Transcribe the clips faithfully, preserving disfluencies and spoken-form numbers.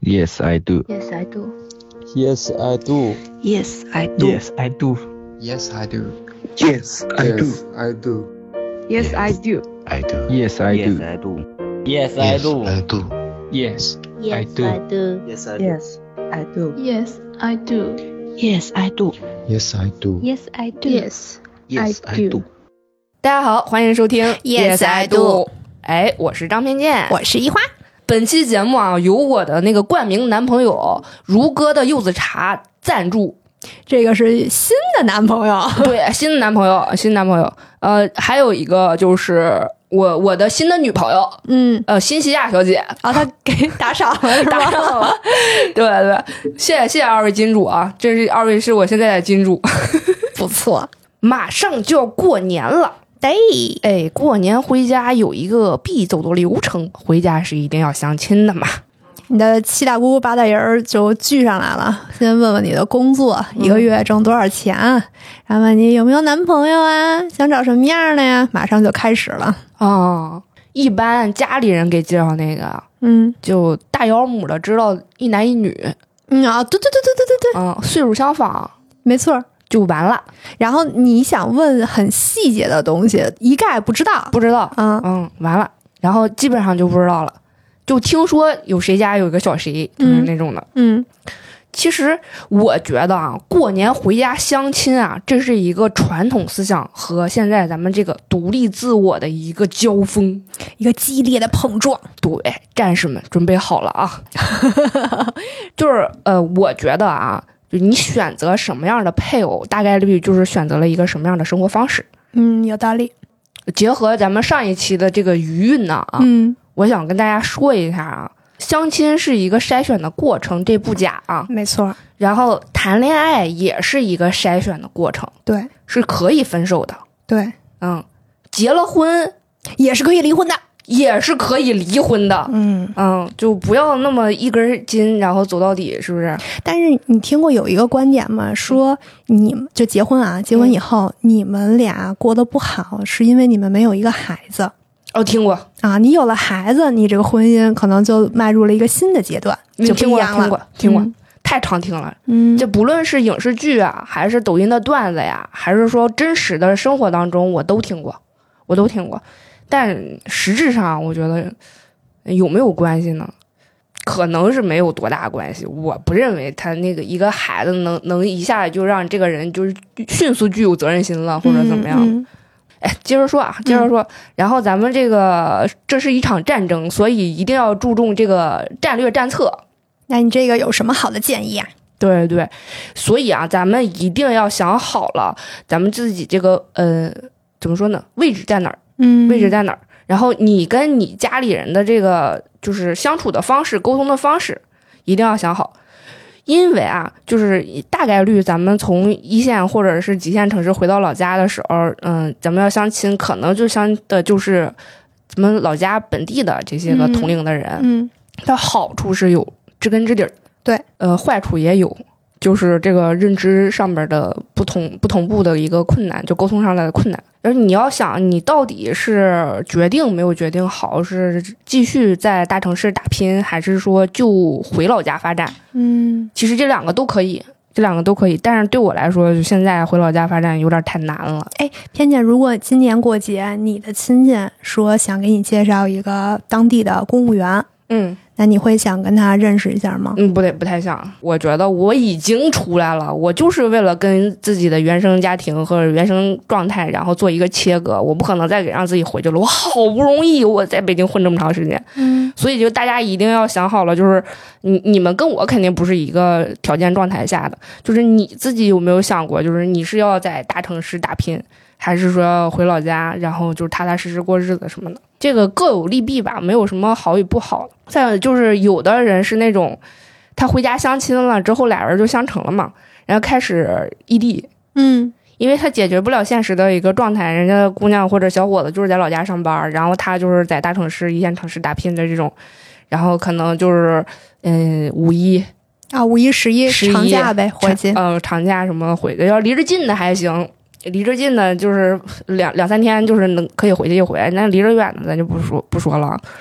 Yes, I do. Yes, I do. Yes, I do. Yes, I do. Yes, I do. Yes, I do. Yes, I do. Yes, I do. Yes, I do. I do. Yes, I do. Yes, I do. Yes, I do. Yes, I do. Yes, I do. Yes, I do. Yes, I do. Yes, I do. Yes, I do. Yes, I do. Yes, Yes, I do. 大家好，欢迎收听 Yes, I do。 哎，我是张片健， 我是一花。 本期节目啊，由我的那个冠名男朋友如歌的柚子茶赞助。 这个是新的男朋友， 对，新的男朋友，新男朋友。呃，还有一个就是我我的新的女朋友， 嗯， 呃，新西亚小姐啊，他给打赏了是吧？ 打赏了，对对，谢谢谢谢二位金主啊，这是二位是我现在的金主， 不错。 马上就要过年了。 对， 哎，过年回家有一个必走的流程，回家是一定要相亲的嘛。 你的七大姑八大姨儿就聚上来了，先问问你的工作， 嗯、 一个月挣多少钱，然后问你有没有男朋友啊，想找什么样的呀，马上就开始了。 哦，一般家里人给介绍那个， 嗯， 就大腰母的知道一男一女， 嗯啊，对对对对对对对， 嗯，岁数相仿， 没错。 就完了， 然后你想问很细节的东西，一概不知道， 不知道， 嗯嗯，完了，然后基本上就不知道了，就听说有谁家有一个小谁，就是那种的， 嗯。 其实我觉得啊，过年回家相亲啊，这是一个传统思想和现在咱们这个独立自我的一个交锋， 一个激烈的碰撞。 对，战士们准备好了啊！就是呃，我觉得啊。就你选择什么样的配偶，大概率就是选择了一个什么样的生活方式。 嗯，有道理。 结合咱们上一期的这个余韵呢啊， 嗯， 我想跟大家说一下啊，相亲是一个筛选的过程，这不假啊， 没错。 然后谈恋爱也是一个筛选的过程， 对， 是可以分手的。 对， 嗯，结了婚也是可以离婚的。 也是可以离婚的， 嗯嗯，就不要那么一根筋，然后走到底，是不是？ 但是你听过有一个观点吗？说你们就结婚啊，结婚以后、嗯、你们俩过得不好，是因为你们没有一个孩子。 哦，听过啊，你有了孩子，你这个婚姻可能就迈入了一个新的阶段，就不一样了。 听过，听过，嗯、太常听了。 嗯， 这不论是影视剧啊，还是抖音的段子呀，还是说真实的生活当中，我都听过，我都听过。但实质上我觉得有没有关系呢？可能是没有多大关系。我不认为他那个一个孩子能能一下就让这个人就是迅速具有责任心了，或者怎么样。 嗯嗯、 哎，接着说啊，接着说、嗯。然后咱们这个这是一场战争，所以一定要注重这个战略战策。 那你这个有什么好的建议啊？ 对对，所以啊，咱们一定要想好了，咱们自己这个呃怎么说呢？位置在哪儿？ 嗯， 位置在哪儿？然后你跟你家里人的这个就是相处的方式、沟通的方式，一定要想好。因为啊，就是大概率咱们从一线或者是几线城市回到老家的时候，嗯，咱们要相亲，可能就相的就是咱们老家本地的这些个同龄的人。 嗯， 它好处是有知根知底儿， 对， 呃，坏处也有。就是这个认知上面的不同不同步的一个困难，就沟通上来的困难。而你要想，你到底是决定没有决定好，是继续在大城市打拼，还是说就回老家发展？ 嗯， 其实这两个都可以，这两个都可以。但是对我来说，就现在回老家发展有点太难了。 哎，偏见，如果今年过节，你的亲戚说想给你介绍一个当地的公务员， 嗯。 那你会想跟他认识一下吗？ 嗯，不对，不太想。我觉得我已经出来了，我就是为了跟自己的原生家庭和原生状态，然后做一个切割。我不可能再给让自己回去了。我好不容易我在北京混这么长时间， 嗯， 所以就大家一定要想好了，就是你你们跟我肯定不是一个条件状态下的，就是你自己有没有想过，就是你是要在大城市打拼，还是说要回老家，然后就是踏踏实实过日子什么的？这个各有利弊吧，没有什么好与不好的。再有就是有的人是那种他回家相亲了之后俩人就相成了嘛，然后开始异地， 嗯， 因为他解决不了现实的一个状态，人家姑娘或者小伙子就是在老家上班，然后他就是在大城市一线城市打拼的这种，然后可能就是嗯五一啊五一十一长假呗回去， 嗯、呃、长假什么回去，要离着近的还行。离着近的，就是两两三天，就是能可以回去一回。那离着远的，咱就不说不说了。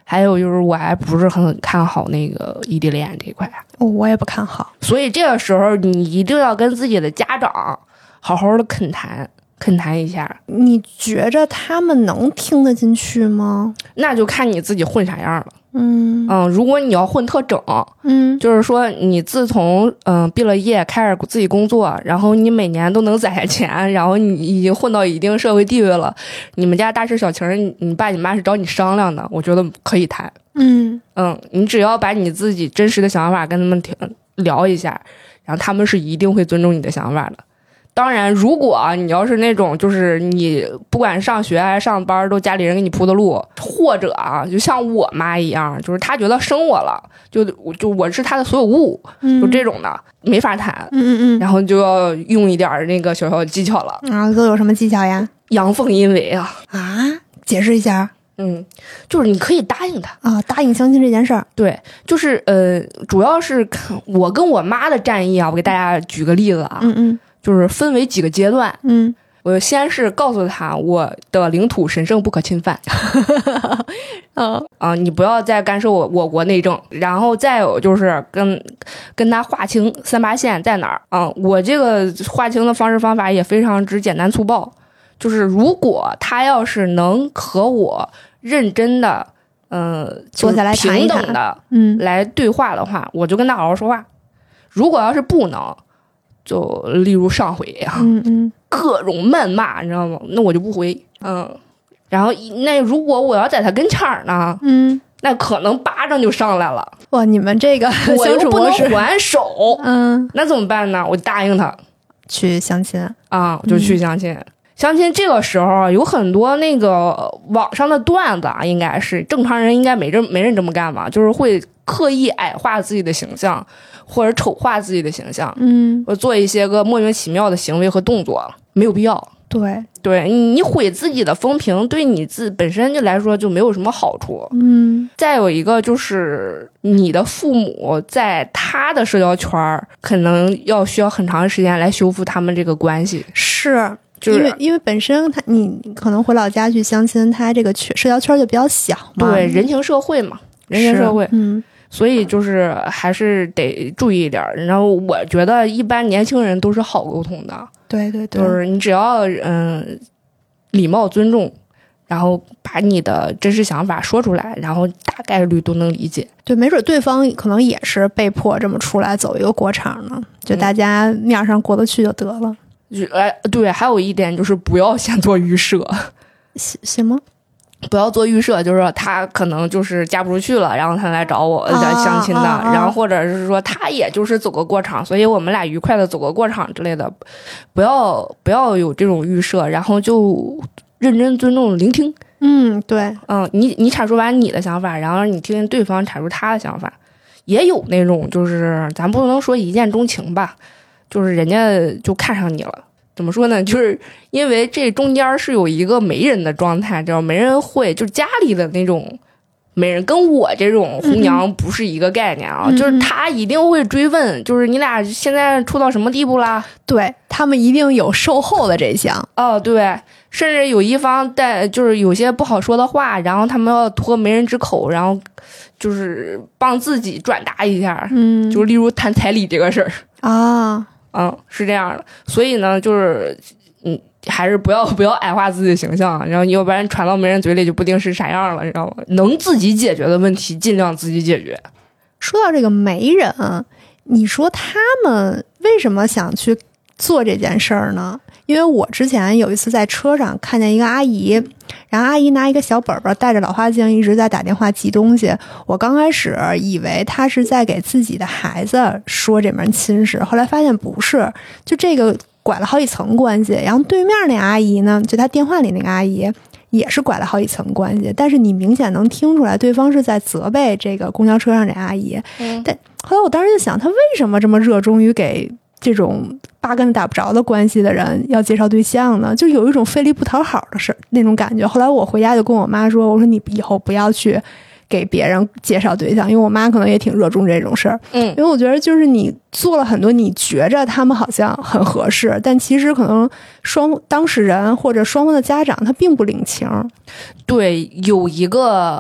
还有就是我还不是很看好那个异地恋这一块， 哦，我也不看好。 所以这个时候你一定要跟自己的家长好好的恳谈恳谈一下。 你觉着他们能听得进去吗？ 那就看你自己混啥样了。 嗯嗯，如果你要混特整， 嗯， 就是说你自从嗯、呃、毕了业开始自己工作，然后你每年都能攒下钱，然后你已经混到一定社会地位了，你们家大事小情你爸你妈是找你商量的，我觉得可以谈。 嗯嗯，你只要把你自己真实的想法跟他们聊一下，然后他们是一定会尊重你的想法的。当然如果啊你要是那种就是你不管上学还是上班都家里人给你铺的路，或者啊就像我妈一样，就是她觉得生我了就就我是她的所有物， 嗯， 就这种的没法谈。 嗯嗯嗯， 然后就要用一点那个小小技巧了。 啊，都有什么技巧呀？ 阳奉阴违啊啊，解释一下。 嗯，就是你可以答应他啊，答应相亲这件事儿。 对，就是呃，主要是看我跟我妈的战役啊，我给大家举个例子啊， 嗯嗯， 就是分为几个阶段。 嗯， 我先是告诉他我的领土神圣不可侵犯， 嗯啊，你不要再干涉我我国内政。然后再有就是跟跟他划清三八线在哪儿啊，我这个划清的方式方法也非常之简单粗暴。就是如果他要是能和我认真的，嗯、呃， 坐下来谈一谈平等的， 嗯， 来对话的话，我就跟他好好说话。如果要是不能，就例如上回啊， 嗯嗯， 各种谩骂，你知道吗？那我就不回，嗯。然后那如果我要在他跟前儿呢， 嗯， 那可能巴掌就上来了。 哇，你们这个我相又不能处模式， 还手， 嗯， 那怎么办呢？我就答应他去相亲啊，我就去相亲。嗯相亲这个时候啊，有很多那个网上的段子啊，应该是正常人应该没这没人这么干吧，就是会刻意矮化自己的形象，或者丑化自己的形象， 嗯， 或做一些个莫名其妙的行为和动作，没有必要。 对对，你毁自己的风评，对你自本身就来说就没有什么好处。 嗯， 再有一个就是你的父母在他的社交圈可能要需要很长时间来修复他们这个关系， 是。 就是、 因为因为本身他你可能回老家去相亲，他这个圈社交圈就比较小嘛， 对，人情社会嘛，人情社会， 嗯， 所以就是还是得注意一点。然后我觉得一般年轻人都是好沟通的， 对对对， 就是你只要嗯礼貌尊重，然后把你的真实想法说出来，然后大概率都能理解。 对，没准对方可能也是被迫这么出来走一个过场呢，就大家面上过得去就得了。 哎，对，还有一点就是不要先做预设。 什么？ 不要做预设，就是说他可能就是嫁不出去了，然后他来找我来相亲的， 啊啊啊、 然后或者是说他也就是走个过场，所以我们俩愉快的走个过场之类的，不要不要有这种预设，然后就认真尊重聆听。 嗯，对， 嗯，你你阐述完你的想法，然后你听听对方阐述他的想法，也有那种就是咱不能说一见钟情吧。就是人家就看上你了，怎么说呢？就是因为这中间是有一个媒人的状态，知道媒人会就是家里的那种媒人，跟我这种红娘不是一个概念啊。嗯、就是他一定会追问，就是你俩现在处到什么地步啦？ 对他们一定有售后的这一项。 哦，对，甚至有一方带就是有些不好说的话，然后他们要托媒人之口，然后就是帮自己转达一下。 嗯， 就例如谈彩礼这个事儿啊。 嗯，是这样的，所以呢，就是嗯，还是不要不要矮化自己的形象，然后要不然传到媒人嘴里就不定是啥样了，你知道吗？能自己解决的问题，尽量自己解决。 说到这个媒人，你说他们为什么想去做这件事儿呢？因为我之前有一次在车上看见一个阿姨，然后阿姨拿一个小本本带着老花镜一直在打电话记东西。我刚开始以为她是在给自己的孩子说这门亲事，后来发现不是，就这个拐了好几层关系。然后对面那阿姨呢，就她电话里那个阿姨也是拐了好几层关系，但是你明显能听出来对方是在责备这个公交车上这阿姨。 嗯， 但后来我当时就想，她为什么这么热衷于给这种八竿子打不着的关系的人要介绍对象呢？就有一种费力不讨好的事那种感觉。后来我回家就跟我妈说，我说你以后不要去给别人介绍对象，因为我妈可能也挺热衷这种事儿。 嗯， 因为我觉得就是你做了很多你觉着他们好像很合适，但其实可能双当事人或者双方的家长他并不领情。 对，有一个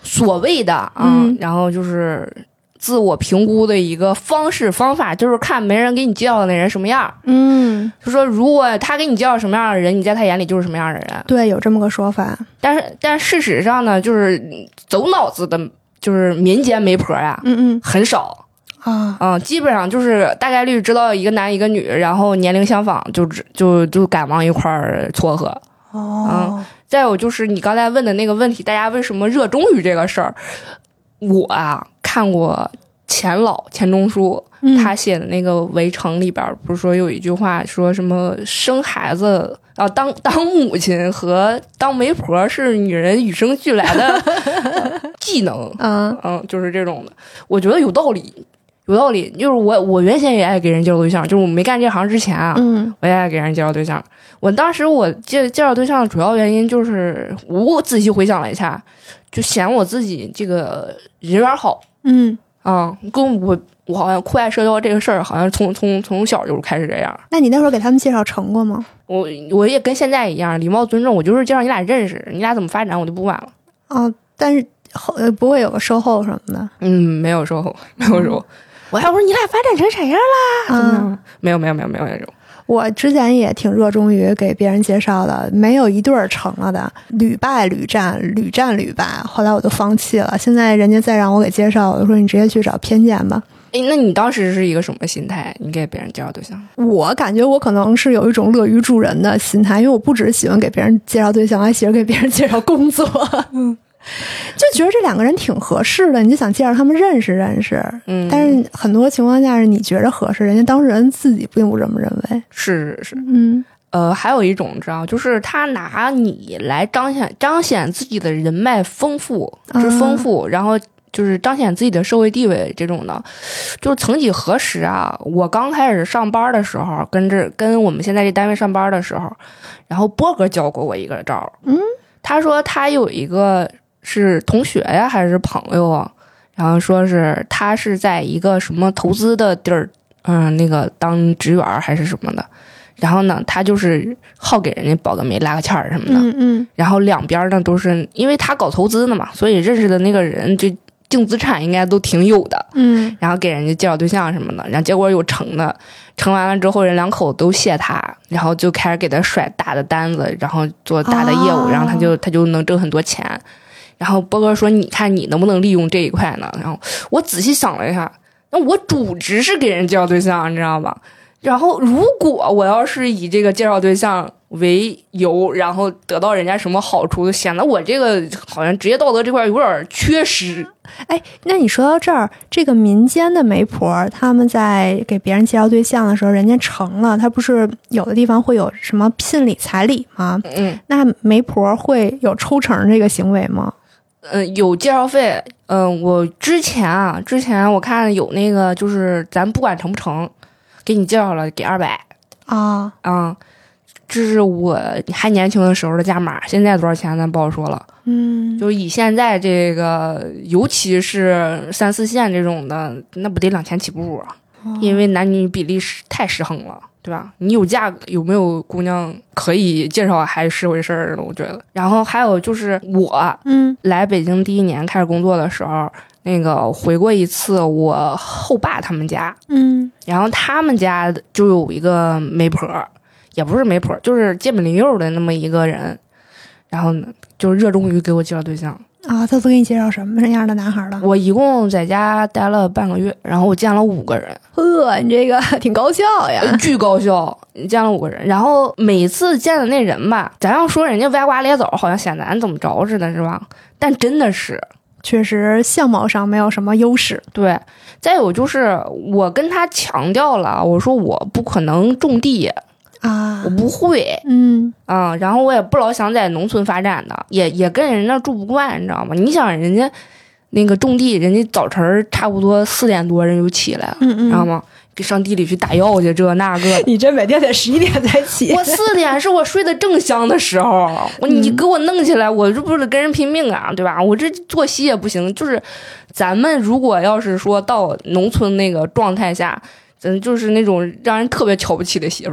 所谓的啊， 嗯然后就是自我评估的一个方式方法，就是看媒人给你介绍的那人什么样。 嗯， 就说如果他给你介绍什么样的人，你在他眼里就是什么样的人。 对，有这么个说法。 但是但事实上呢，就是走脑子的，就是民间媒婆呀， 嗯嗯很少。 啊， 嗯，基本上就是大概率知道一个男一个女，然后年龄相仿，就就就敢往一块儿撮合。 哦、 嗯，再有就是你刚才问的那个问题，大家为什么热衷于这个事儿？我啊看过钱老钱钟书、 嗯、 他写的那个《围城》里边，不是说有一句话说什么生孩子啊，当当母亲和当媒婆是女人与生俱来的、呃、技能。 嗯嗯，就是这种的，我觉得有道理。有道理，就是我我原先也爱给人介绍对象，就是我没干这行之前啊， 嗯， 我也爱给人介绍对象。我当时我介介绍对象的主要原因就是我仔细回想了一下，就嫌我自己这个人缘好， 嗯啊，跟我我好像酷爱社交这个事儿，好像从从从小就开始这样。 那你那会儿给他们介绍成过吗？ 我我也跟现在一样，礼貌尊重，我就是介绍你俩认识，你俩怎么发展我就不管了。 哦，但是后呃不会有个售后什么的？ 嗯，没有售后，没有售后。嗯我还说你俩发展成啥样啦？ 嗯， 没有没有没有没有那种。 我之前也挺热衷于给别人介绍的，没有一对儿成了的，屡败屡战，屡战屡败。后来我就放弃了。现在人家再让我给介绍，我就说你直接去找偏见吧。 哎，那你当时是一个什么心态？你给别人介绍对象？ 我感觉我可能是有一种乐于助人的心态，因为我不只喜欢给别人介绍对象，还喜欢给别人介绍工作。嗯。就觉得这两个人挺合适的，你就想介绍他们认识认识。嗯，但是很多情况下是你觉着合适，人家当事人自己并不这么认为。 是是是， 嗯， 呃，还有一种你知道，就是他拿你来彰显彰显自己的人脉丰富之丰富，嗯、然后就是彰显自己的社会地位这种的。就曾几何时啊，我刚开始上班的时候，跟这跟我们现在这单位上班的时候，然后波哥教过我一个招。嗯，他说他有一个。是同学呀还是朋友啊？然后说是他是在一个什么投资的地儿，嗯，那个当职员还是什么的。然后呢，他就是好给人家保个媒、拉个欠儿什么的。 嗯嗯。 然后两边呢都是因为他搞投资的嘛，所以认识的那个人就净资产应该都挺有的。 嗯。 然后给人家介绍对象什么的，然后结果有成的，成完了之后人两口都谢他，然后就开始给他甩大的单子，然后做大的业务，哦、然后他就他就能挣很多钱。然后波哥说你看你能不能利用这一块呢？然后我仔细想了一下，那我主职是给人介绍对象，你知道吧？然后如果我要是以这个介绍对象为由，然后得到人家什么好处，显得我这个好像职业道德这块有点缺失。 哎，那你说到这儿，这个民间的媒婆他们在给别人介绍对象的时候，人家成了，他不是有的地方会有什么聘礼彩礼吗？ 嗯， 那媒婆会有抽成这个行为吗？ 嗯，有介绍费。嗯、呃，我之前啊，之前我看有那个，就是咱不管成不成，给你介绍了给二百啊啊，这是我还年轻的时候的价码，现在多少钱咱不好说了。 嗯， 就以现在这个，尤其是三四线这种的，那不得两千起步啊？哦、因为男女比例是太失衡了。对吧？你有价有没有姑娘可以介绍还是回事儿了，我觉得。然后还有就是我， 嗯， 来北京第一年开始工作的时候，那个回过一次我后爸他们家， 嗯，然后他们家就有一个媒婆，也不是媒婆，就是街本邻幼的那么一个人，然后呢，就热衷于给我介绍对象。 啊，他都给你介绍什么样的男孩了？ 我一共在家待了半个月，然后我见了五个人。 呵，你这个挺高效呀， 巨高效，见了五个人。然后每次见的那人吧，咱要说人家歪瓜裂枣，好像显咱怎么着似的，是吧？但真的是， 确实相貌上没有什么优势。 对，再有就是我跟他强调了，我说我不可能种地。 啊， 我不会， 嗯啊，然后我也不老想在农村发展的，也也跟人那住不惯，你知道吗？你想人家那个种地，人家早晨差不多四点多人就起来了， 嗯嗯， 知道吗？给上地里去打药去，这那个。 你这每天得十一点才起。 我四点是我睡得正香的时候，我你给我弄起来，我这不是跟人拼命啊，对吧？我这作息也不行，就是咱们如果要是说到农村那个状态下，咱就是那种让人特别瞧不起的媳妇儿。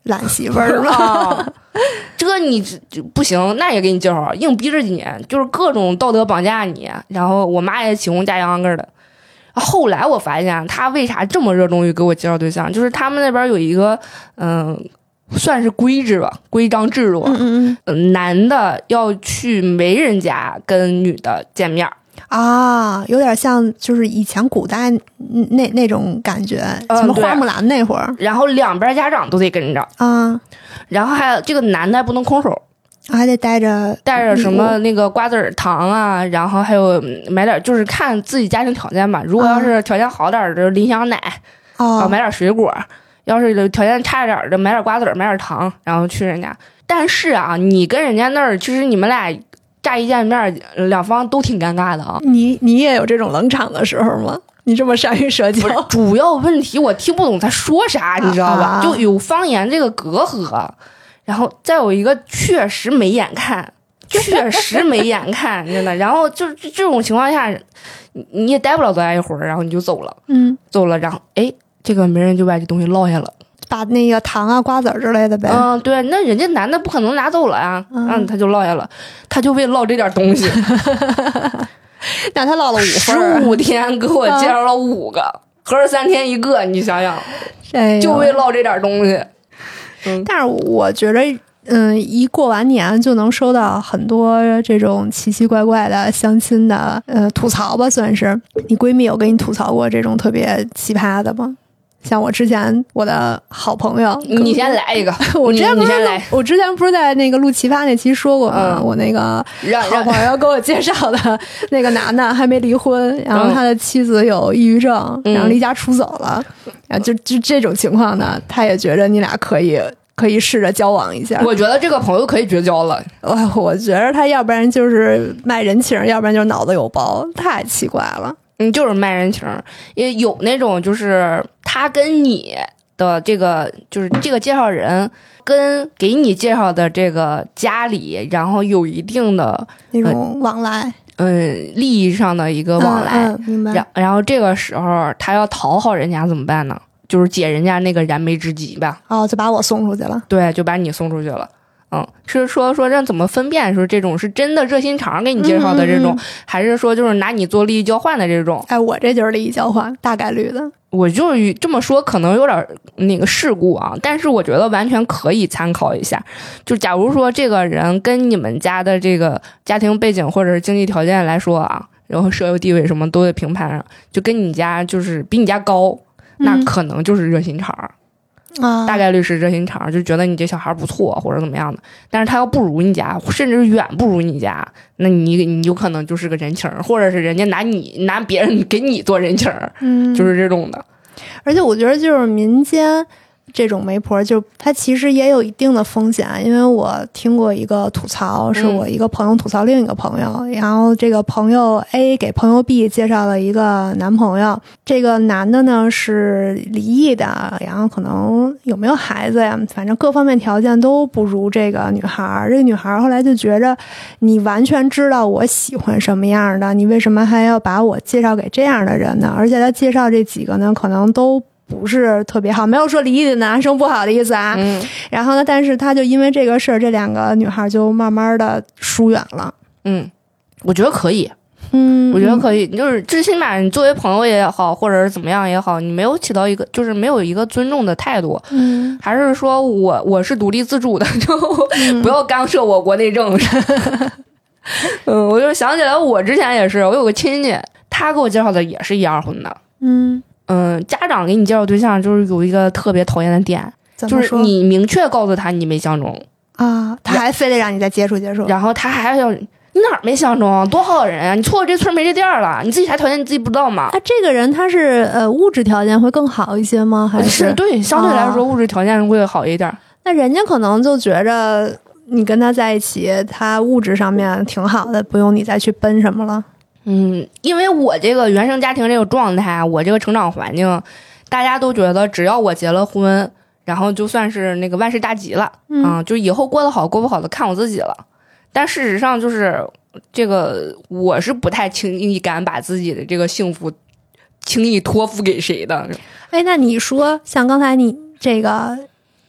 懒媳妇儿啊。这你不行，那也给你介绍，硬逼着你，就是各种道德绑架你。然后我妈也起哄嫁秧歌的。后来我发现他为啥这么热衷于给我介绍对象，就是他们那边有一个嗯、呃，算是规制吧，规章制度。 嗯嗯嗯，男的要去媒人家跟女的见面。 啊，有点像就是以前古代那那种感觉， 嗯、 什么花木兰那会儿， 然后两边家长都得跟着啊， 然后还有这个男的还不能空手， 还得带着带着什么那个瓜子儿糖啊，然后还有买点，就是看自己家庭条件吧。如果要是条件好点的，林香奶啊、 哦，买点水果；要是条件差点的，买点瓜子儿，买点糖，然后去人家。但是啊，你跟人家那儿，其实你们俩乍一见面，两方都挺尴尬的啊。 你你也有这种冷场的时候吗？你这么善于社交， 主要问题我听不懂他说啥，你知道吧？ 啊、 就有方言这个隔阂。然后再有一个确实没眼看，确实没眼看，真的。然后就这种情况下，你你也待不了多大一会儿，然后你就走了， 嗯， 走了，然后哎，这个媒人就把这东西落下了， 把那个糖啊、瓜子儿之类的呗。 嗯，对，那人家男的不可能拿走了呀，嗯，嗯他就落下了，他就为落这点东西， 那他落了五十份， 五天给我介绍了五个，合着三天一个，你想想， 哎、 就为落这点东西。 嗯，但是我觉得，嗯，一过完年就能收到很多这种奇奇怪怪的相亲的呃吐槽吧，算是。你闺蜜有跟你吐槽过这种特别奇葩的吗？像我之前我的好朋友， 你先来一个， 我之前不是你先来， 我之前不是在那个录奇葩那期说过吗？嗯、我那个好朋友给我介绍的那个男的还没离婚，然后他的妻子有抑郁症， 嗯、 然后离家出走了，啊、嗯，就就这种情况呢，他也觉得你俩可以可以试着交往一下。 我觉得这个朋友可以绝交了。 我我觉得他要不然就是卖人情，要不然就是脑子有包，太奇怪了。 嗯，就是卖人情，也有那种就是他跟你的这个就是这个介绍人跟给你介绍的这个家里，然后有一定的那种往来， 嗯，利益上的一个往来。 嗯，嗯明白。 然然后这个时候他要讨好人家怎么办呢？就是解人家那个燃眉之急吧。 哦，就把我送出去了。 对，就把你送出去了。嗯，是说说这怎么分辨说这种是真的热心肠给你介绍的这种，嗯嗯嗯还是说就是拿你做利益交换的这种？ 哎，我这就是利益交换，大概率的。 我就是这么说，可能有点那个事故啊，但是我觉得完全可以参考一下。就假如说这个人跟你们家的这个家庭背景或者是经济条件来说啊，然后社会地位什么都得评判上，就跟你家就是比你家高，那可能就是热心肠。嗯啊， 大概率是热心肠，就觉得你这小孩不错或者怎么样的，但是他要不如你家，甚至远不如你家，那你你有可能就是个人情，或者是人家拿你拿别人给你做人情， 嗯， 就是这种的。 而且我觉得就是民间这种媒婆，就它其实也有一定的风险，因为我听过一个吐槽，是我一个朋友吐槽另一个朋友，嗯、然后这个朋友 A 给朋友 B 介绍了一个男朋友，这个男的呢是离异的，然后可能有没有孩子呀，反正各方面条件都不如这个女孩。这个女孩后来就觉着，你完全知道我喜欢什么样的，你为什么还要把我介绍给这样的人呢？而且他介绍这几个呢，可能都不是特别好，没有说离异的男生不好的意思啊。 嗯， 然后呢，但是他就因为这个事儿，这两个女孩就慢慢的疏远了。 嗯，我觉得可以。 嗯， 我觉得可以，就是最起码你作为朋友也好，或者是怎么样也好，你没有起到一个就是没有一个尊重的态度。 嗯， 还是说我我是独立自主的，就不要干涉我国内政。嗯，我就想起来，我之前也是，我有个亲戚，他给我介绍的也是一二婚的。 嗯嗯，家长给你介绍对象就是有一个特别讨厌的点，就是你明确告诉他你没相中啊，他还非得让你再接触接触， 然后他还要你哪儿没相中，多好人啊！你错过这村没这店了，你自己啥条件你自己不知道吗？ 那、啊、这个人他是呃物质条件会更好一些吗？还是, 是对相对来说、啊、物质条件会好一点？ 那人家可能就觉着你跟他在一起，他物质上面挺好的，不用你再去奔什么了。 嗯，因为我这个原生家庭这个状态，我这个成长环境，大家都觉得只要我结了婚，然后就算是那个万事大吉了，嗯，啊、就以后过得好过不好的看我自己了。但事实上就是这个，我是不太轻易敢把自己的这个幸福轻易托付给谁的。 哎，那你说像刚才你这个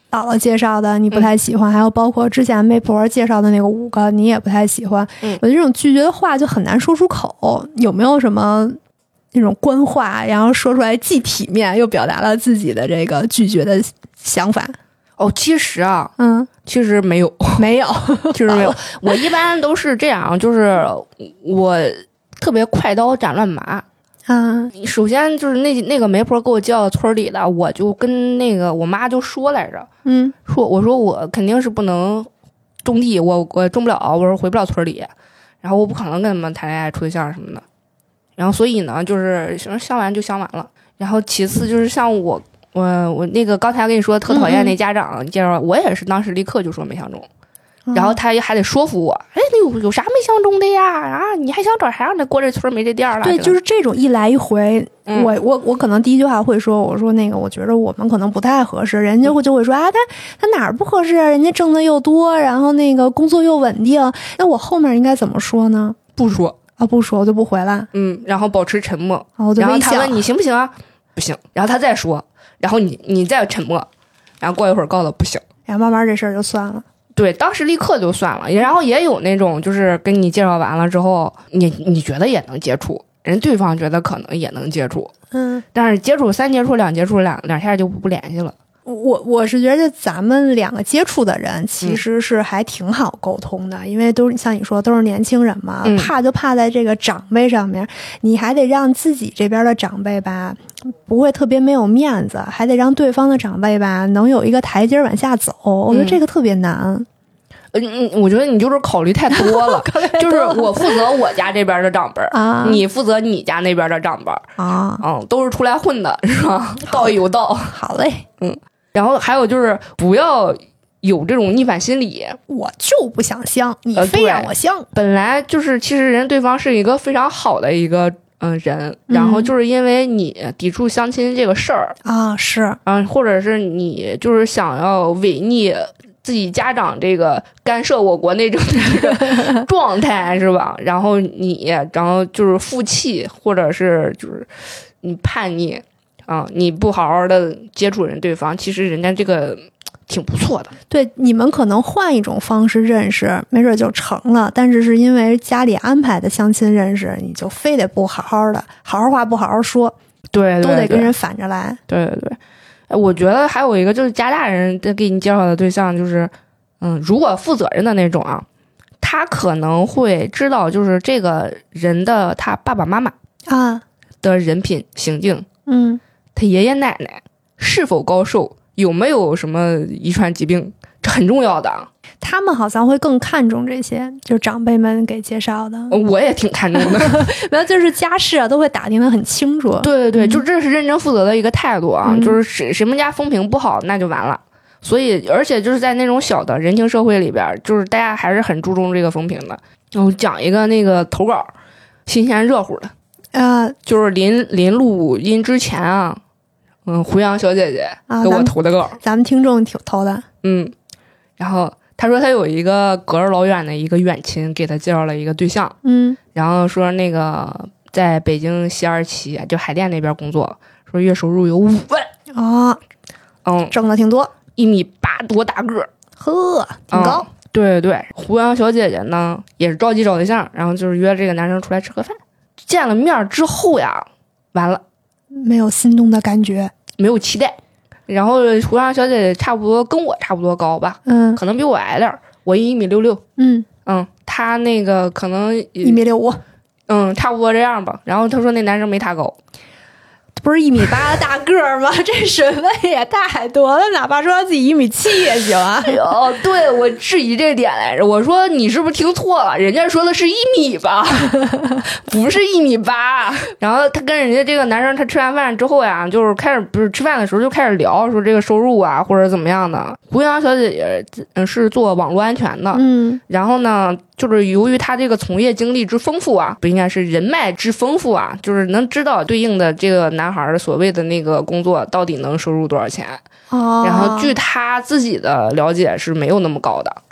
姥姥介绍的你不太喜欢，嗯、还有包括之前媒婆介绍的那个五个你也不太喜欢。 嗯， 有这种拒绝的话就很难说出口，有没有什么那种官话，然后说出来既体面又表达了自己的这个拒绝的想法？ 哦，其实啊， 嗯， 其实没有， 没有， 其实没有。我一般都是这样，就是我特别快刀斩乱麻。 啊， 首先就是那那个媒婆给我介绍村里的，我就跟那个我妈就说来着， 嗯， 说我说我肯定是不能种地，我我种不了，我说回不了村里，然后我不可能跟他们谈恋爱、处对象什么的，然后所以呢，就是相完就相完了。然后其次就是像我我我那个刚才跟你说特讨厌那家长介绍，嗯嗯我也是当时立刻就说没相中。然后他还得说服我，哎，你有有啥没相中的呀？啊，你还想找啥？那过这村没这店了？ 对，就是这种一来一回， 嗯、 我我我可能第一句话会说，我说那个，我觉得我们可能不太合适。人家会就会说啊，他他哪儿不合适啊？人家挣的又多，然后那个工作又稳定。那我后面应该怎么说呢？ 不说啊，不说我就不回来。 嗯，然后保持沉默。 然后, 就然后他问你行不行啊？不行。然后他再说，然后你你再沉默，然后过一会儿告诉不行， 然后慢慢这事儿就算了。 对，当时立刻就算了。然后也有那种就是跟你介绍完了之后，你你觉得也能接触，人对方觉得可能也能接触， 嗯， 但是接触三接触两接触两两下就不联系了。 我我是觉得咱们两个接触的人其实是还挺好沟通的，嗯、因为都是像你说都是年轻人嘛， 嗯、 怕就怕在这个长辈上面，你还得让自己这边的长辈吧不会特别没有面子，还得让对方的长辈吧能有一个台阶往下走，嗯、我觉得这个特别难。 嗯，我觉得你就是考虑太多了，就是我负责我家这边的长辈啊， 你负责你家那边的长辈啊， 嗯，都是出来混的，是吧？道义有道， 好嘞， 嗯。然后还有就是不要有这种逆反心理， 我就不想相，你非让我相。呃、 本来就是其实人对方是一个非常好的一个嗯人，然后就是因为你抵触相亲这个事儿啊，是嗯，或者是你就是想要违逆自己家长这个干涉我国内政治的状态是吧？然后你然后就是负气，或者是就是你叛逆。啊、嗯，你不好好的接触人对方，其实人家这个挺不错的。 对，你们可能换一种方式认识，没准就成了。但是是因为家里安排的相亲认识，你就非得不好好的，好好话不好好说， 对， 对， 对， 都得跟人反着来。 对对对，我觉得还有一个就是家大人给你介绍的对象，就是嗯，如果负责任的那种啊，他可能会知道就是这个人的他爸爸妈妈啊的人品行径， 嗯。 他爷爷奶奶是否高寿，有没有什么遗传疾病，这很重要的。 他们好像会更看重这些，就是长辈们给介绍的。 我也挺看重的， 没有，就是家事啊，都会打听得很清楚。 对对对，嗯、就这是认真负责的一个态度啊， 嗯、 就是谁谁们家风评不好，那就完了。所以，而且就是在那种小的人情社会里边，就是大家还是很注重这个风评的。我讲一个那个投稿，新鲜热乎的。 呃， 就是临临录音之前啊，嗯，胡杨小姐姐给我投的稿， 啊、咱, 咱们听众挺投的， 嗯，然后她说她有一个隔着老远的一个远亲给她介绍了一个对象， 嗯， 然后说那个在北京西二旗就海淀那边工作，说月收入有五万啊， 嗯， 挣的挺多， 一米八多大个， 呵，挺高。 嗯、对对，胡杨小姐姐呢也是着急找对象，然后就是约这个男生出来吃个饭。见了面之后呀，完了， 没有心动的感觉， 没有期待。然后胡杨小姐姐差不多跟我差不多高吧， 嗯， 可能比我矮点，我一米六六， 嗯嗯，她那个可能一米六五， 嗯，差不多这样吧。然后她说那男生没她高， 不是一米八的大个儿吗？这水分也太多了，哪怕说他自己一米七也行啊。 哦，对，我质疑这点来着，我说你是不是听错了？人家说的是一米八，不是一米八。然后他跟人家这个男生，他吃完饭之后呀，就是开始不是吃饭的时候就开始聊，说这个收入啊或者怎么样的。胡杨小姐姐嗯是做网络安全的， 嗯， 然后呢，就是由于她这个从业经历之丰富啊，不应该是人脉之丰富啊，就是能知道对应的这个男孩所谓的那个工作到底能收入多少钱。 哦， 然后据他自己的了解是没有那么高的，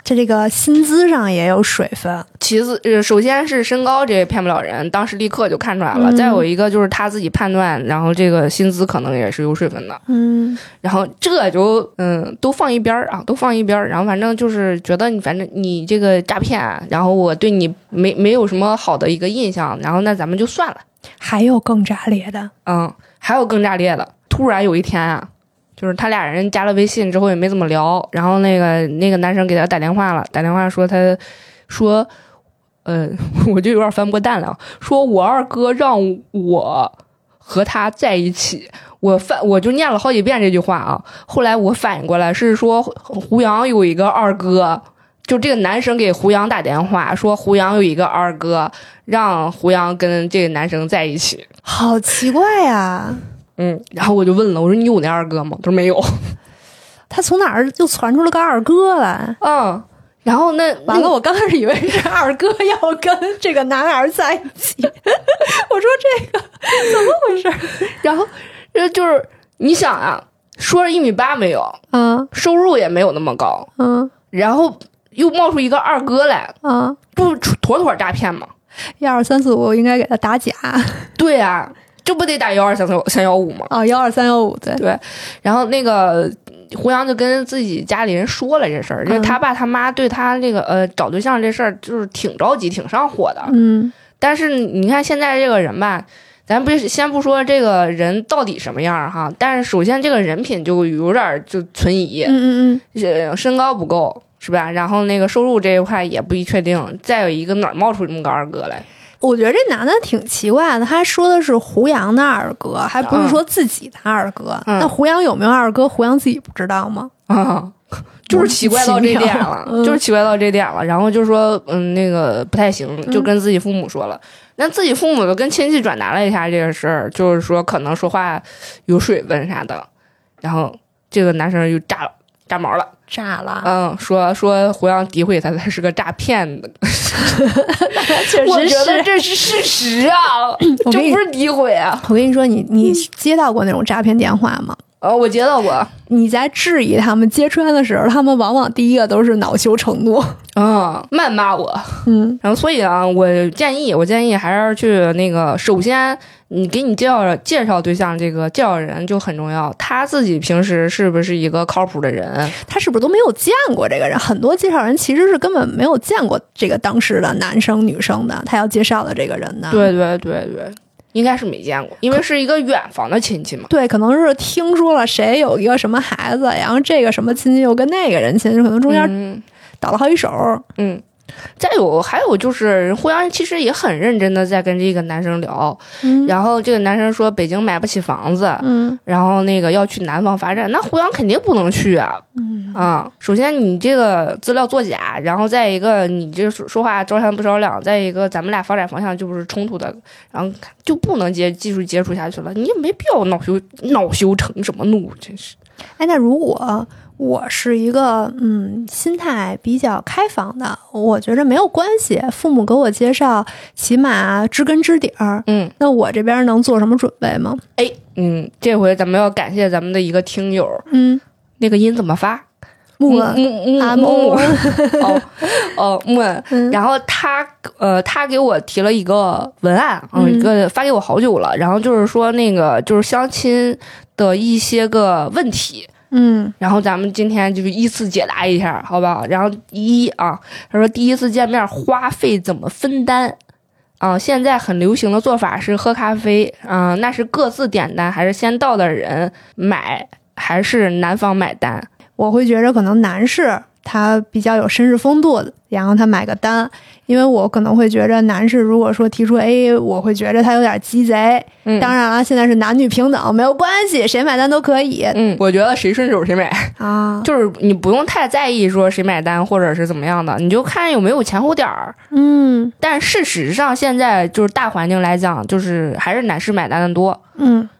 这这个薪资上也有水分。 其次，呃，首先是身高，这也骗不了人，当时立刻就看出来了。 嗯、 再有一个就是他自己判断，然后这个薪资可能也是有水分的。 嗯， 然后这就嗯都放一边啊，都放一边。然后反正就是觉得你反正你这个诈骗，然后我对你没没有什么好的一个印象，然后那咱们就算了。 还有更炸裂的， 嗯，还有更炸裂的。突然有一天啊，就是他俩人加了微信之后也没怎么聊，然后那个那个男生给他打电话了，打电话说他说。呃，我就有点翻不过蛋了。说我二哥让我和他在一起，我反我就念了好几遍这句话啊。后来我反应过来是说胡杨有一个二哥，就这个男生给胡杨打电话说胡杨有一个二哥，让胡杨跟这个男生在一起。 好奇怪呀！ 嗯，然后我就问了，我说你有那二哥吗？他说没有。他从哪儿就传出了个二哥来？ 嗯。然后那完了，我刚开始以为是二哥要跟这个男孩在一起，我说这个怎么回事？ 然后这就是你想啊，说是一米八没有， 嗯， 收入也没有那么高， 嗯， 然后又冒出一个二哥来， 嗯， 不妥妥诈骗吗？ 一二三四五应该给他打假， 对啊，这不得打幺二三三幺五吗？ 哦，幺二三幺五，对对，然后那个。胡杨就跟自己家里人说了这事儿，因为他爸他妈对他这个呃找对象这事儿就是挺着急、挺上火的。 嗯， 但是你看现在这个人吧，咱不先不说这个人到底什么样哈，但是首先这个人品就有点就存疑。 嗯嗯嗯，身高不够是吧？然后那个收入这一块也不一确定，再有一个哪儿冒出这么个二哥来？ 我觉得这男的挺奇怪的，他说的是胡杨的二哥，还不是说自己的二哥。嗯、那胡杨有没有二哥，胡杨自己不知道吗？ 啊，就是奇怪到这点了，嗯、就是奇怪到这点了。然后就说，嗯，那个不太行，就跟自己父母说了。那、嗯、自己父母就跟亲戚转达了一下这个事儿，就是说可能说话有水分啥的。然后这个男生就炸了，炸毛了。 炸了， 嗯，说说胡杨诋毁他，他是个诈骗的， 确实是， 我觉得这是事实啊，这不是诋毁啊。 我跟你说，你你接到过那种诈骗电话吗？ 呃，我接到过。 你在质疑他们揭穿的时候，他们往往第一个都是恼羞成怒， 啊、嗯，谩骂我。 嗯， 然后所以啊，我建议，我建议还是去那个，首先你给你介绍介绍对象，这个介绍人就很重要。他自己平时是不是一个靠谱的人？ 他是不是都没有见过这个人？很多介绍人其实是根本没有见过这个当时的男生女生的，他要介绍的这个人的。 对对对对。应该是没见过，因为是一个远房的亲戚嘛。 对，可能是听说了谁有一个什么孩子，然后这个什么亲戚又跟那个人亲戚，可能中间倒了好几手。 嗯，再有还有就是胡杨其实也很认真的在跟这个男生聊， 嗯、 然后这个男生说北京买不起房子， 嗯， 然后那个要去南方发展，那胡杨肯定不能去啊。 嗯啊，首先你这个资料作假，然后再一个你这说话招三不着两，再一个咱们俩发展方向就不是冲突的，然后就不能接继续接触下去了，你也没必要恼羞恼羞成什么怒，真是。 哎，那如果我是一个嗯心态比较开放的，我觉着没有关系，父母给我介绍，起码知根知底儿。 嗯， 那我这边能做什么准备吗？ 哎，嗯，这回咱们要感谢咱们的一个听友， 嗯， 那个音怎么发？ 木木木啊木哦哦木，然后他呃他给我提了一个文案，嗯，一个发给我好久了，然后就是说那个就是相亲的一些个问题。 嗯， 然后咱们今天就依次解答一下，好不好？然后一啊，他说第一次见面花费怎么分担啊？现在很流行的做法是喝咖啡啊，那是各自点单还是先到的人买，还是男方买单？ 我会觉得可能男士他比较有绅士风度，然后他买个单，因为我可能会觉着男士如果说提出 A， 我会觉着他有点鸡贼。嗯，当然了，现在是男女平等，没有关系，谁买单都可以。 嗯，我觉得谁顺手谁买啊， 就是你不用太在意说谁买单或者是怎么样的，你就看有没有前后点儿。 嗯， 但事实上现在就是大环境来讲，就是还是男士买单的多。 嗯。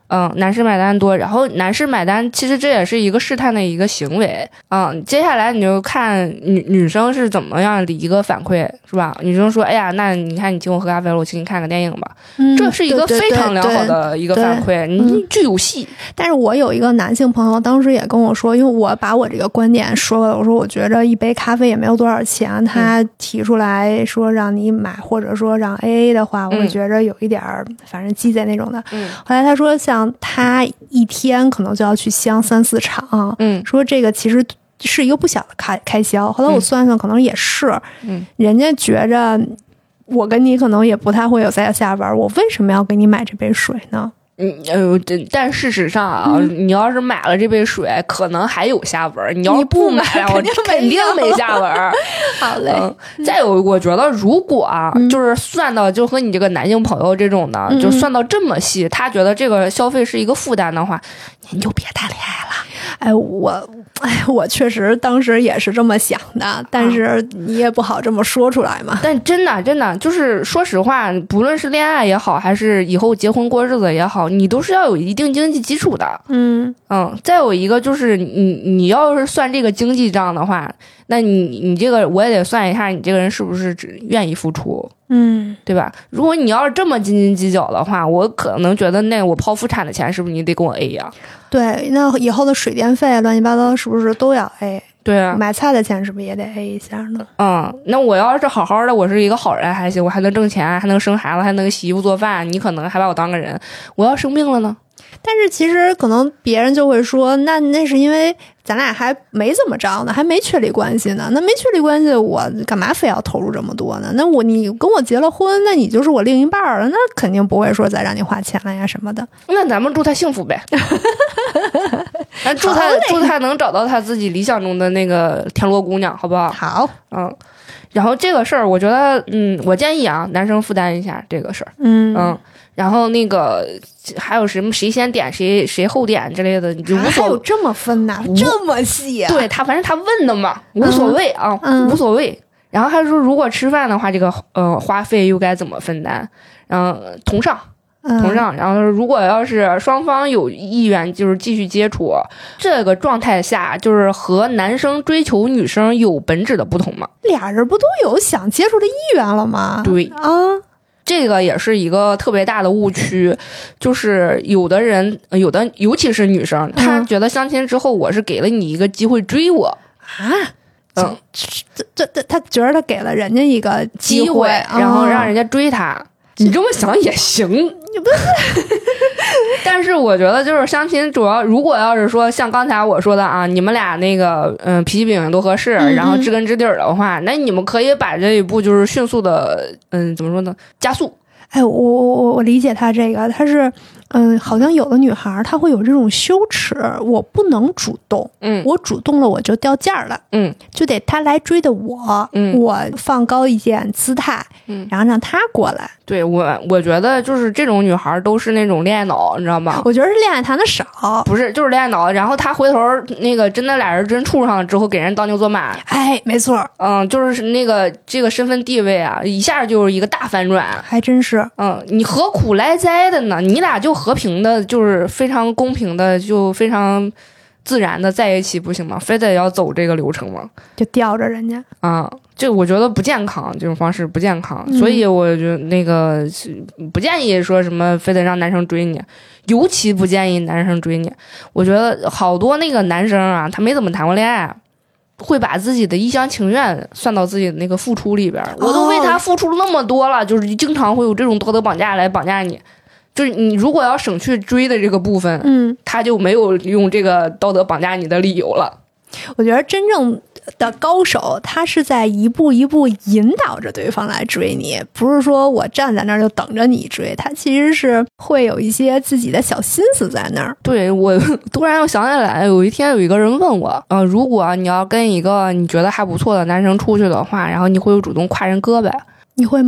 嗯，男士买单多，然后男士买单，其实这也是一个试探的一个行为。嗯，接下来你就看女女生是怎么样的一个反馈，是吧？女生说：“哎呀，那你看你请我喝咖啡了，我请你看个电影吧。 嗯” 这是一个非常良好的一个反馈，你具有戏。 但是我有一个男性朋友，当时也跟我说，因为我把我这个观点说了，我说我觉着一杯咖啡也没有多少钱，他提出来说让你买，或者说让 A A 的话，我会觉着有一点儿，反正鸡贼那种的。 嗯， 后来他说，像他一天可能就要去相三四场， 嗯， 说这个其实是一个不小的开开销。后来我算算，可能也是， 嗯， 人家觉着我跟你可能也不太会有在下文，我为什么要给你买这杯水呢？ 嗯，呃，但事实上啊，嗯、你要是买了这杯水，可能还有下文；你要是不买，我肯定没下文。 好嘞、 嗯。再有，我觉得如果啊，嗯、就是算到就和你这个男性朋友这种的，嗯、就算到这么细，他觉得这个消费是一个负担的话，您就别谈恋爱了。 哎，我，哎，我确实当时也是这么想的，但是你也不好这么说出来嘛。 啊、但真的，真的就是说实话，不论是恋爱也好，还是以后结婚过日子也好，你都是要有一定经济基础的。 嗯嗯，再有一个就是你你要是算这个经济账的话，那你你这个我也得算一下，你这个人是不是只愿意付出。 嗯， 对吧？如果你要是这么斤斤计较的话，我可能觉得那我剖腹产的钱是不是你得跟我 A 呀？ 对，那以后的水电费乱七八糟是不是都要 A？ 对啊， 买菜的钱是不是也得 A 一下呢？ 嗯，那我要是好好的，我是一个好人还行，我还能挣钱，还能生孩子，还能给洗衣服做饭，你可能还把我当个人。我要生病了呢？ 但是其实可能别人就会说，那那是因为咱俩还没怎么着呢，还没确立关系呢。那没确立关系，我干嘛非要投入这么多呢？那我你跟我结了婚，那你就是我另一半了，那肯定不会说再让你花钱了呀什么的。 那咱们祝他幸福呗，咱祝他祝他能找到他自己理想中的那个田螺姑娘，好不好？ 好， 嗯。然后这个事儿，我觉得，嗯，我建议啊，男生负担一下这个事儿， 嗯嗯。然后那个还有什么谁先点谁谁后点之类的，你就无所谓。 还有这么分呐？这么细啊？ 对他，反正他问的嘛，无所谓啊， 嗯、 无所谓。然后他说，如果吃饭的话，这个呃花费又该怎么分担？然后同上。同上，然后如果要是双方有意愿，就是继续接触，这个状态下，就是和男生追求女生有本质的不同嘛？ 俩人不都有想接触的意愿了吗？ 对啊， 这个也是一个特别大的误区，就是有的人，有的尤其是女生，她觉得相亲之后，我是给了你一个机会追我啊。 嗯， 这这这，他觉得他给了人家一个机会， 机会然后让人家追他。你这么想也行， 你不是？ 但是我觉得就是相亲，主要如果要是说像刚才我说的啊，你们俩那个嗯脾气饼都合适， 嗯嗯然后知根知底儿的话，那你们可以把这一步就是迅速的嗯怎么说呢，加速。 哎，我我我理解他这个，他是嗯，好像有的女孩她会有这种羞耻，我不能主动， 嗯， 我主动了我就掉价了， 嗯， 就得他来追的我， 嗯， 我放高一点姿态， 嗯， 然后让他过来。 对我，我觉得就是这种女孩都是那种恋爱脑，你知道吗？ 我觉得是恋爱谈的少， 不是就是恋爱脑。然后她回头那个真的俩人真处上了之后，给人当牛做马。 哎，没错， 嗯，就是那个这个身份地位啊，一下就是一个大反转， 还真是。 嗯，你何苦来哉的呢？你俩就和平的，就是非常公平的，就非常自然的在一起，不行吗？非得要走这个流程吗？ 就吊着人家啊。这我觉得不健康，这种方式不健康， 嗯、 所以我就那个不建议说什么非得让男生追你，尤其不建议男生追你。我觉得好多那个男生啊，他没怎么谈过恋爱，会把自己的一厢情愿算到自己的那个付出里边。我都为他付出了那么多了，就是经常会有这种道德绑架来绑架你。就是你如果要省去追的这个部分， 嗯， 他就没有用这个道德绑架你的理由了。 我觉得真正的高手，他是在一步一步引导着对方来追你，不是说我站在那儿就等着你追，他其实是会有一些自己的小心思在那儿。 对，我突然又想起来，有一天有一个人问我，呃，如果你要跟一个你觉得还不错的男生出去的话，然后你会主动挎人胳膊， 你会吗？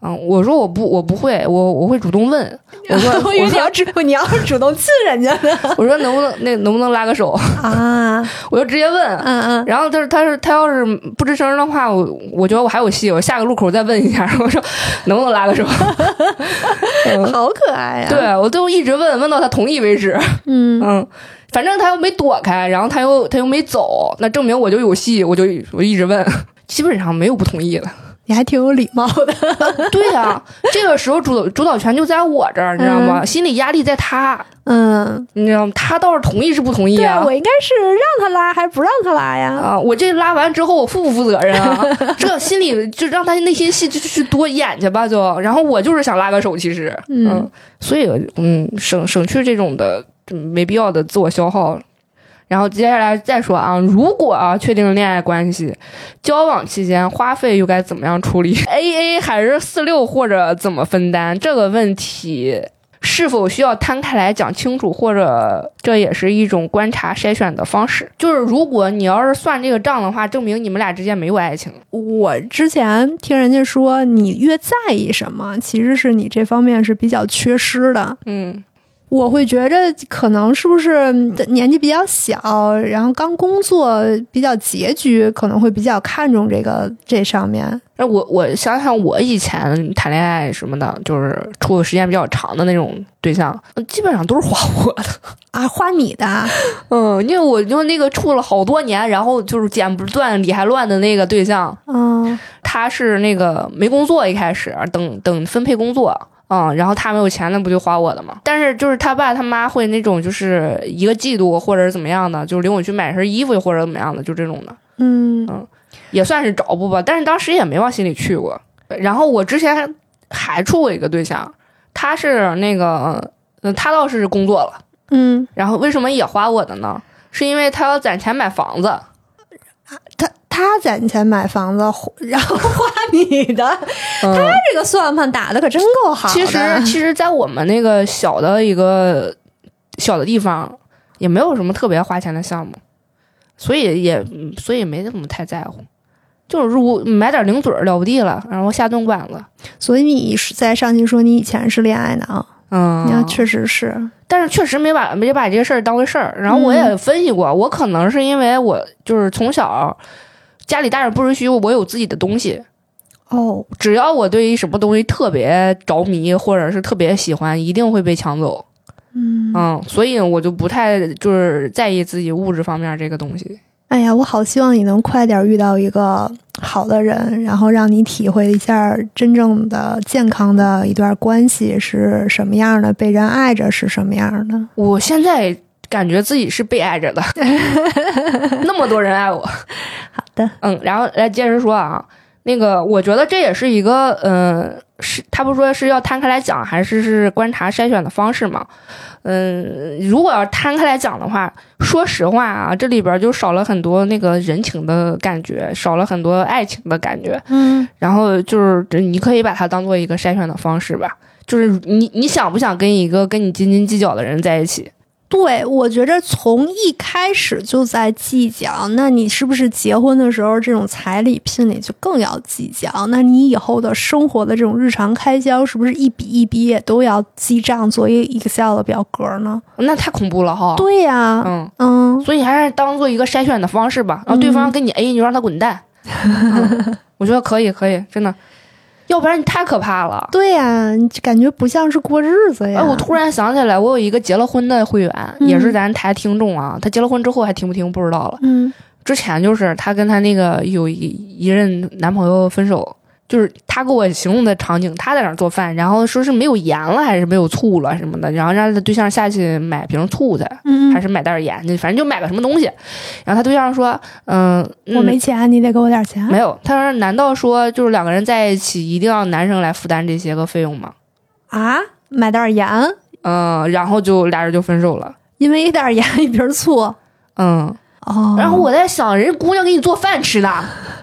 嗯，我说我不我不会，我我会主动问。我说我以为你要主你要主动亲人家呢。 我说能不能那能不能拉个手啊？ 我就直接问， 嗯嗯。 然后他他是他要是不吱声的话，我我觉得我还有戏，我下个路口再问一下，我说能不能拉个手。 嗯、好可爱呀、啊！ 对我都一直问问到他同意为止。 嗯嗯，反正他又没躲开，然后他又他又没走，那证明我就有戏，我就我一直问，基本上没有不同意的。 你还挺有礼貌的。 对呀、啊，这个时候主主导权就在我这儿，你知道吗？嗯、心理压力在他。 嗯， 你知道吗？他倒是同意是不同意啊？ 对，我应该是让他拉还是不让他拉呀？ 啊，我这拉完之后我负不负责任啊？这心里就让他内心戏就去多演去吧，就。然后我就是想拉个手，其实，嗯，嗯所以嗯，省省去这种的没必要的自我消耗。然后接下来再说啊，如果啊确定恋爱关系，交往期间花费又该怎么样处理 ？A A 还是四六或者怎么分担这个问题？是否需要摊开来讲清楚，或者这也是一种观察筛选的方式？就是如果你要是算这个账的话，证明你们俩之间没有爱情。 我之前听人家说，你越在意什么，其实是你这方面是比较缺失的。 嗯。 我会觉着可能是不是年纪比较小，然后刚工作比较拮据，可能会比较看重这个这上面。 我我想想，我以前谈恋爱什么的，就是处的时间比较长的那种对象，基本上都是花我的啊，花你的。 嗯，因为我就那个处了好多年，然后就是剪不断理还乱的那个对象， 嗯， 他是那个没工作，一开始等等分配工作。嗯，然后他没有钱，那不就花我的吗？但是就是他爸他妈会那种，就是一个季度或者是怎么样的，就领我去买身衣服或者怎么样的，就这种的。 嗯嗯，也算是找补吧，但是当时也没往心里去过。然后我之前还处过一个对象，他是那个，嗯，他倒是工作了， 嗯， 然后为什么也花我的呢？是因为他要攒钱买房子。 他他攒钱买房子，然后花你的，嗯、他这个算盘打的可真够好的。 其实，其实，在我们那个小的一个小的地方，也没有什么特别花钱的项目，所以也所以没怎么太在乎。就是如果买点零嘴了不地了，然后下顿馆子。 所以你在上期说你以前是恋爱脑， 嗯， 那确实是。 但是确实没把没把这个事儿当回事儿，然后我也分析过，嗯、我可能是因为我就是从小家里大人不允许我有自己的东西哦， 只要我对于什么东西特别着迷或者是特别喜欢，一定会被抢走。 嗯嗯，所以我就不太就是在意自己物质方面这个东西。 哎呀，我好希望你能快点遇到一个好的人，然后让你体会一下真正的健康的一段关系是什么样的，被人爱着是什么样的。 我现在感觉自己是被爱着的，那么多人爱我。 好的， 嗯，然后来接着说啊，那个我觉得这也是一个，嗯、呃，是他不说是要摊开来讲，还是是观察筛选的方式嘛？嗯，如果要摊开来讲的话，说实话啊，这里边就少了很多那个人情的感觉，少了很多爱情的感觉。 嗯， 然后就是你可以把它当做一个筛选的方式吧，就是你你想不想跟一个跟你斤斤计较的人在一起？ 对，我觉着从一开始就在计较，那你是不是结婚的时候这种彩礼聘礼就更要计较？那你以后的生活的这种日常开销是不是一笔一笔也都要记账，做一个 Excel 的表格呢？ 那太恐怖了哈！ 对呀、啊， 嗯嗯， 所以还是当做一个筛选的方式吧。然后对方跟你 A，、嗯、你就让他滚蛋。嗯、我觉得可以，可以，真的。要不然你太可怕了。 对呀、啊，你感觉不像是过日子呀。 哎，我突然想起来，我有一个结了婚的会员，嗯、也是咱台听众啊。他结了婚之后还听不听不知道了。 嗯， 之前就是他跟他那个有一一任男朋友分手，就是他给我形容的场景，他在那儿做饭，然后说是没有盐了还是没有醋了什么的，然后让他对象下去买瓶醋去， 嗯， 还是买袋盐，反正就买个什么东西。然后他对象说：“嗯， 我没钱，你得给我点钱。” 没有，他说：“难道说就是两个人在一起一定要男生来负担这些个费用吗？” 啊，买袋盐？ 嗯，然后就俩人就分手了， 因为一袋盐一瓶醋。 嗯。 哦， 然后我在想，人姑娘给你做饭吃的，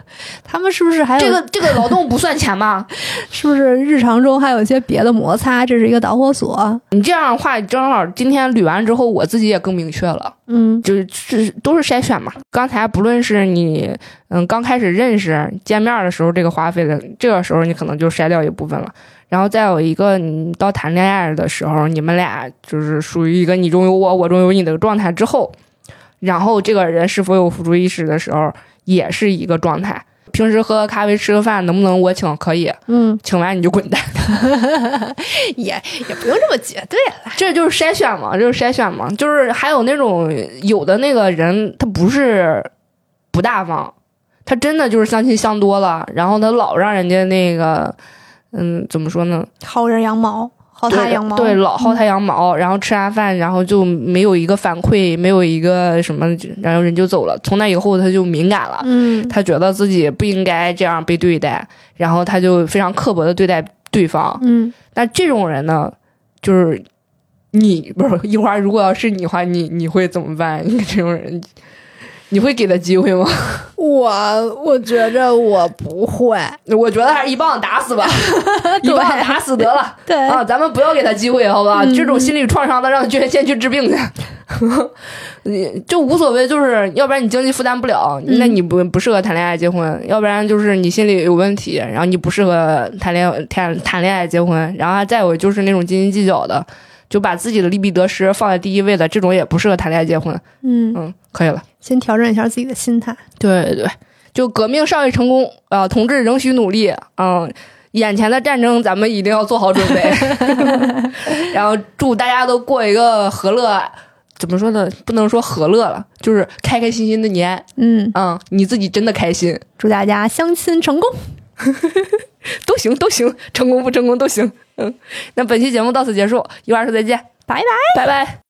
他们是不是还有这个这个劳动不算钱吗？ 是不是日常中还有一些别的摩擦？这是一个导火索。 你这样的话，正好今天捋完之后，我自己也更明确了。 嗯， 就是是都是筛选嘛。刚才不论是你嗯刚开始认识见面的时候，这个花费的这个时候你可能就筛掉一部分了。然后再有一个，你到谈恋爱的时候，你们俩就是属于一个你中有我，我中有你的状态之后，然后这个人是否有付出意识的时候，也是一个状态。平时喝个咖啡吃个饭能不能我请？可以， 嗯， 请完你就滚蛋。 也也不用这么绝对了， 这就是筛选嘛，就是筛选嘛，就是还有那种有的那个人他不是不大方，他真的就是相亲相多了，然后他老让人家那个嗯怎么说呢， 薅人羊毛，薅他羊毛， 对，老薅他羊毛，然后吃完饭，然后就没有一个反馈，没有一个什么，然后人就走了。从那以后他就敏感了， 嗯， 他觉得自己不应该这样被对待，然后他就非常刻薄的对待对方， 嗯， 那这种人呢，就是你不是一会儿如果要是你的话，你你会怎么办？你这种人，你会给他机会吗？ 我我觉着我不会， 我觉得还是一棒子打死吧，一棒子打死得了。 对啊，咱们不要给他机会，好吧？嗯、这种心理创伤的，让他去先去治病去，你就无所谓。就是要不然你经济负担不了，嗯、那你不不适合谈恋爱结婚；要不然就是你心理有问题，然后你不适合谈恋谈谈恋爱结婚。然后再有就是那种斤斤计较的，就把自己的利弊得失放在第一位的，这种也不适合谈恋爱结婚。 嗯嗯，可以了， 先调整一下自己的心态。 对对对，就革命尚未成功啊、呃，同志仍需努力。嗯，眼前的战争咱们一定要做好准备。然后祝大家都过一个和乐，怎么说呢？不能说和乐了，就是开开心心的年。 嗯嗯，你自己真的开心。 祝大家相亲成功。 都行都行，成功不成功都行。嗯，那本期节目到此结束，一会儿说再见， 拜拜拜拜。